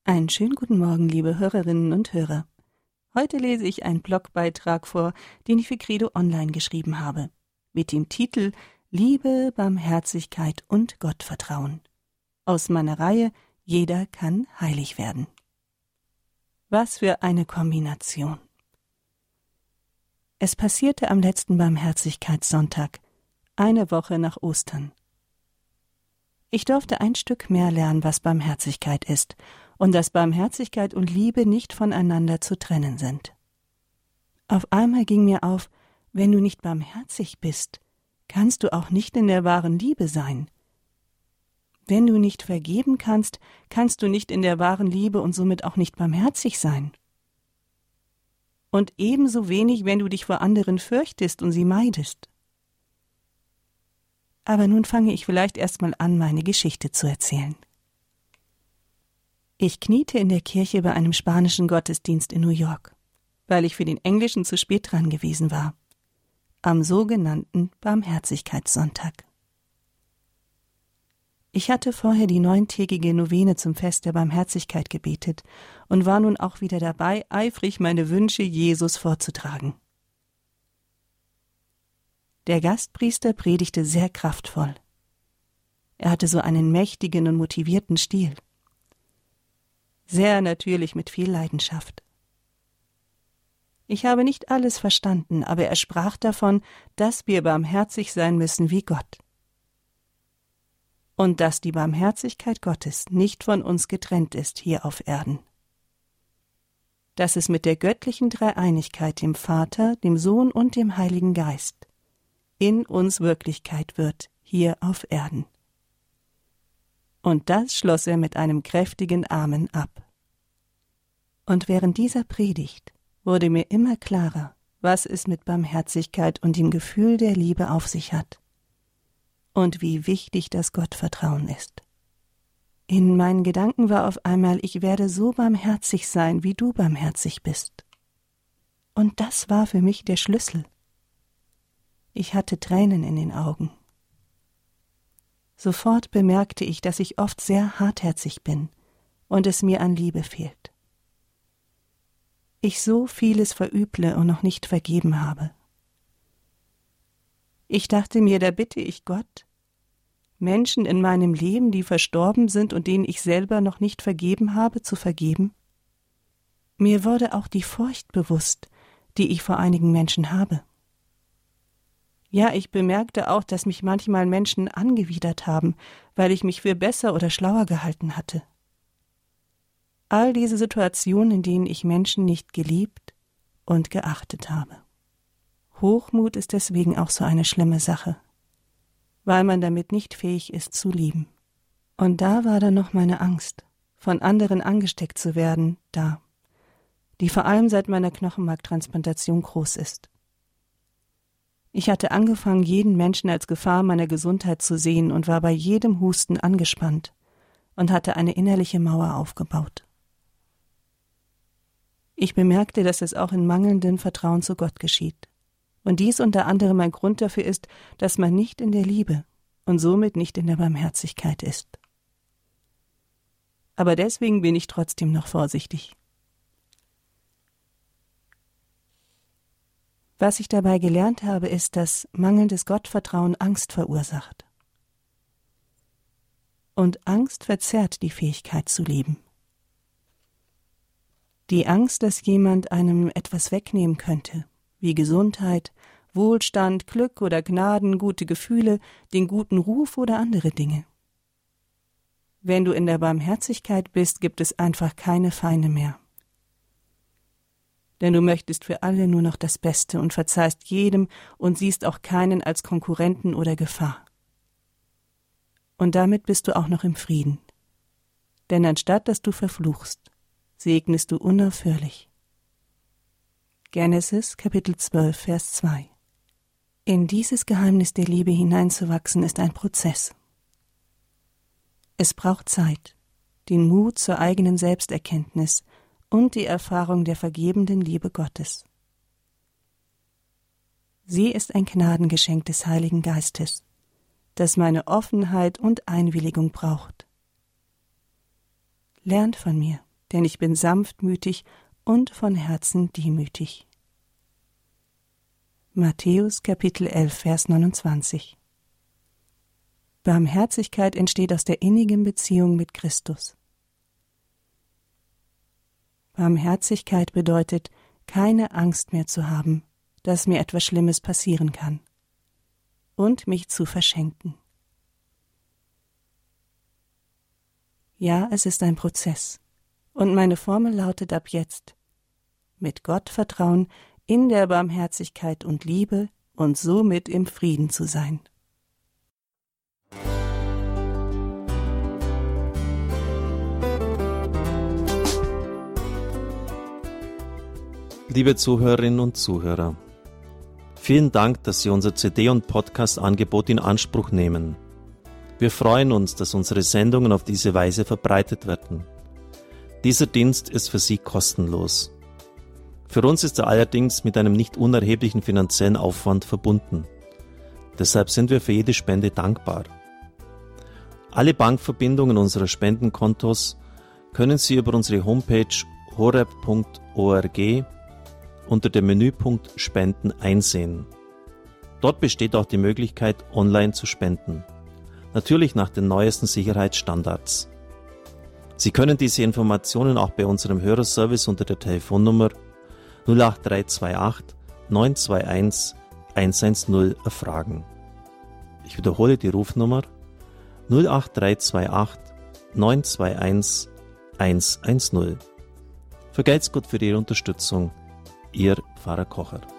Einen schönen guten Morgen, liebe Hörerinnen und Hörer. Heute lese ich einen Blogbeitrag vor, den ich für Credo Online geschrieben habe, mit dem Titel Liebe, Barmherzigkeit und Gottvertrauen. Aus meiner Reihe Jeder kann heilig werden. Was für eine Kombination. Es passierte am letzten Barmherzigkeitssonntag, eine Woche nach Ostern. Ich durfte ein Stück mehr lernen, was Barmherzigkeit ist, und dass Barmherzigkeit und Liebe nicht voneinander zu trennen sind. Auf einmal ging mir auf, wenn du nicht barmherzig bist, kannst du auch nicht in der wahren Liebe sein. Wenn du nicht vergeben kannst, kannst du nicht in der wahren Liebe und somit auch nicht barmherzig sein. Und ebenso wenig, wenn du dich vor anderen fürchtest und sie meidest. Aber nun fange ich vielleicht erstmal an, meine Geschichte zu erzählen. Ich kniete in der Kirche bei einem spanischen Gottesdienst in New York, weil ich für den englischen zu spät dran gewesen war, am sogenannten Barmherzigkeitssonntag. Ich hatte vorher die 9-tägige Novene zum Fest der Barmherzigkeit gebetet und war nun auch wieder dabei, eifrig meine Wünsche Jesus vorzutragen. Der Gastpriester predigte sehr kraftvoll. Er hatte so einen mächtigen und motivierten Stil. Sehr natürlich mit viel Leidenschaft. Ich habe nicht alles verstanden, aber er sprach davon, dass wir barmherzig sein müssen wie Gott. Und dass die Barmherzigkeit Gottes nicht von uns getrennt ist hier auf Erden. Dass es mit der göttlichen Dreieinigkeit, dem Vater, dem Sohn und dem Heiligen Geist, in uns Wirklichkeit wird, hier auf Erden. Und das schloss er mit einem kräftigen Amen ab. Und während dieser Predigt wurde mir immer klarer, was es mit Barmherzigkeit und dem Gefühl der Liebe auf sich hat. Und wie wichtig das Gottvertrauen ist. In meinen Gedanken war auf einmal, ich werde so barmherzig sein, wie du barmherzig bist. Und das war für mich der Schlüssel. Ich hatte Tränen in den Augen. Sofort bemerkte ich, dass ich oft sehr hartherzig bin und es mir an Liebe fehlt. Ich so vieles verüble und noch nicht vergeben habe. Ich dachte mir, da bitte ich Gott, Menschen in meinem Leben, die verstorben sind und denen ich selber noch nicht vergeben habe, zu vergeben. Mir wurde auch die Furcht bewusst, die ich vor einigen Menschen habe. Ja, ich bemerkte auch, dass mich manchmal Menschen angewidert haben, weil ich mich für besser oder schlauer gehalten hatte. All diese Situationen, in denen ich Menschen nicht geliebt und geachtet habe. Hochmut ist deswegen auch so eine schlimme Sache, weil man damit nicht fähig ist zu lieben. Und da war dann noch meine Angst, von anderen angesteckt zu werden, da, die vor allem seit meiner Knochenmarktransplantation groß ist. Ich hatte angefangen, jeden Menschen als Gefahr meiner Gesundheit zu sehen und war bei jedem Husten angespannt und hatte eine innerliche Mauer aufgebaut. Ich bemerkte, dass es auch in mangelndem Vertrauen zu Gott geschieht. Und dies unter anderem ein Grund dafür ist, dass man nicht in der Liebe und somit nicht in der Barmherzigkeit ist. Aber deswegen bin ich trotzdem noch vorsichtig. Was ich dabei gelernt habe, ist, dass mangelndes Gottvertrauen Angst verursacht. Und Angst verzerrt die Fähigkeit zu lieben. Die Angst, dass jemand einem etwas wegnehmen könnte, wie Gesundheit, Wohlstand, Glück oder Gnaden, gute Gefühle, den guten Ruf oder andere Dinge. Wenn du in der Barmherzigkeit bist, gibt es einfach keine Feinde mehr. Denn du möchtest für alle nur noch das Beste und verzeihst jedem und siehst auch keinen als Konkurrenten oder Gefahr. Und damit bist du auch noch im Frieden. Denn anstatt dass du verfluchst, segnest du unaufhörlich. Genesis, Kapitel 12, Vers 2. In dieses Geheimnis der Liebe hineinzuwachsen, ist ein Prozess. Es braucht Zeit, den Mut zur eigenen Selbsterkenntnis und die Erfahrung der vergebenden Liebe Gottes. Sie ist ein Gnadengeschenk des Heiligen Geistes, das meine Offenheit und Einwilligung braucht. Lernt von mir, denn ich bin sanftmütig und von Herzen demütig. Matthäus Kapitel 11, Vers 29. Barmherzigkeit entsteht aus der innigen Beziehung mit Christus. Barmherzigkeit bedeutet, keine Angst mehr zu haben, dass mir etwas Schlimmes passieren kann, und mich zu verschenken. Ja, es ist ein Prozess, und meine Formel lautet ab jetzt: mit Gott vertrauen, in der Barmherzigkeit und Liebe und somit im Frieden zu sein. Liebe Zuhörerinnen und Zuhörer, vielen Dank, dass Sie unser CD- und Podcast-Angebot in Anspruch nehmen. Wir freuen uns, dass unsere Sendungen auf diese Weise verbreitet werden. Dieser Dienst ist für Sie kostenlos. Für uns ist er allerdings mit einem nicht unerheblichen finanziellen Aufwand verbunden. Deshalb sind wir für jede Spende dankbar. Alle Bankverbindungen unserer Spendenkontos können Sie über unsere Homepage horeb.org unter dem Menüpunkt Spenden einsehen. Dort besteht auch die Möglichkeit, online zu spenden. Natürlich nach den neuesten Sicherheitsstandards. Sie können diese Informationen auch bei unserem Hörerservice unter der Telefonnummer 08328 921 110 erfragen. Ich wiederhole die Rufnummer 08328 921 110. Vergelt's Gott für Ihre Unterstützung. Ihr Pfarrer Kocher.